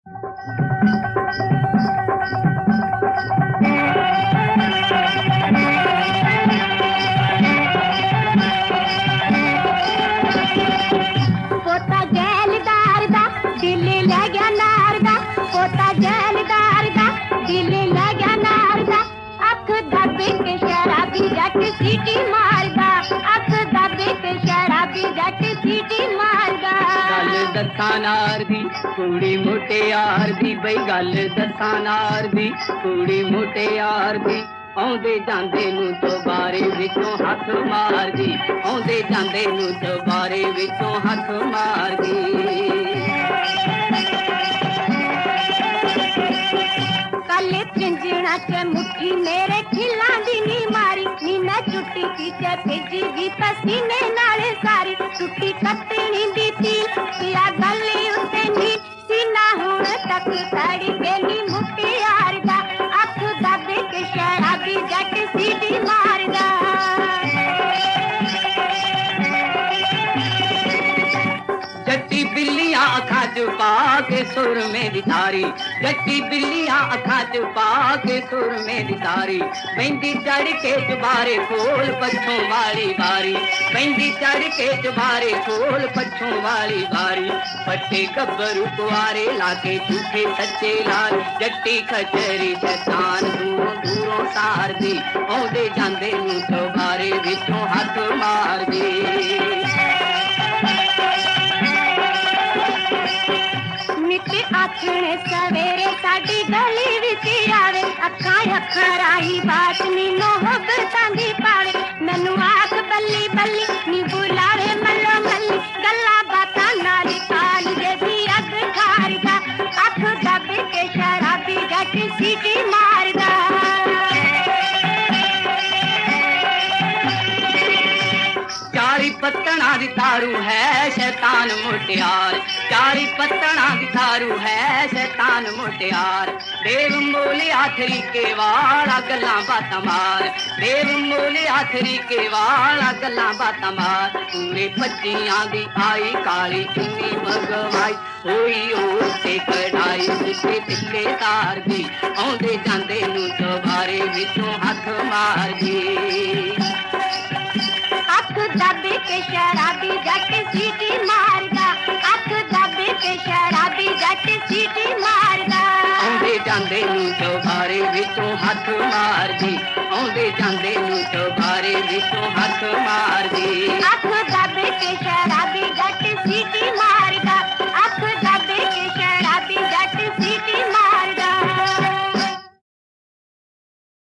पोता जैलदार दा दिल ले गया नार दा, पोता जैलदार दा दिल ले गया नार दा, अख दबे के शराबी जट सीटी मारदा, अख दबे के शराबी जट सीटी मारदा। गल दस्सां नार दी कुड़ी मुटियार दी, बई गल दस्सां नार दी कुड़ी मुटियार दी, आउंदे जांदे नूं चौबारे विचों हथ मारदी, आउंदे जांदे नूं चौबारे विचों हथ मारदी। कल त्रिंजणा च मुट्ठी मेरे खिलां दी नी मारी, नी मैं चुट्टी पीछे भेजी दी पसीने नाल सारी, टुट्टी कतनी दी तील पिया गली उत्ते नी, सीना हुण तक सड़ी गेली मुटियार दा, अख दबे के शराबी जट सीटी मारदा। जट्टी बिल्लियां अखां च पा के सुर में दितारी, जट्टी बिल्लियां अखां च पा के सुर में दितारी, बैंदी चढ़ के चुबारे खोल पछों वाली बारी, बैंदी चढ़ के चुबारे खोल पछों वाली बारी, पट्टे गब्बरू कुआरे लाके झूठे सच्चे लाल, जट्टी खचरी शैतान दूरों दूरों सार दी, आउंदे जांदे नूं चौबारे विचों हथ मार दी। आखने सवेरे साडी गली विच आवे, अखां अखां राही बात नी मोहब्बतां दी पावे, मैनू आख बल्ली बल्ली नी बुलावे मल्लो मल्ली, गल्लां बातां नाल काल जेदी अग ठारदा, अख दब के शराबी जट सीटी मारदा। चारी पत्तना दी तारू है शैतान मुटियार, चारी पत्तना दी तारू है शैतान मुटियार, देव मोले आथरी के वाला गल्लां बातां मार, देव मोले आथरी के वाला गल्लां बातां मार, पूरे पच्चियां दी आई काली चुन्नी मगवाई, होई ओते कढ़ाई सिੱਟੇ तिक्के तार दी, आउंदे जांदे नूं चौबारे विचों हथ मार दी। अख दबे के शराबी जट सीटी मारदा, अख दबे के शराबी जट सीटी मारदा, आउंदे जांदे नूं चौबारे विचों हथ मारदी, आउंदे जांदे नूं चौबारे विचों हथ मारदी। अख दबे के शराबी